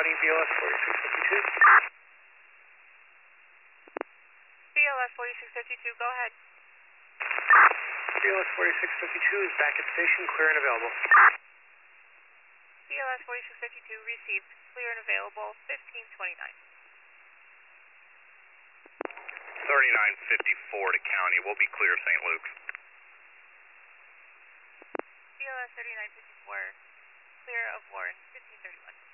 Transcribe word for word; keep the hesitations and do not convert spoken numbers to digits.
County, B L S forty-six fifty-two. B L S forty-six fifty-two, go ahead. B L S forty-six fifty-two is back at station, clear and available. B L S forty-six fifty-two received, clear and available, fifteen twenty-nine. thirty-nine fifty-four to County, we'll be clear of Saint Luke's. B L S thirty-nine fifty-four, clear of Warren, fifteen thirty-one.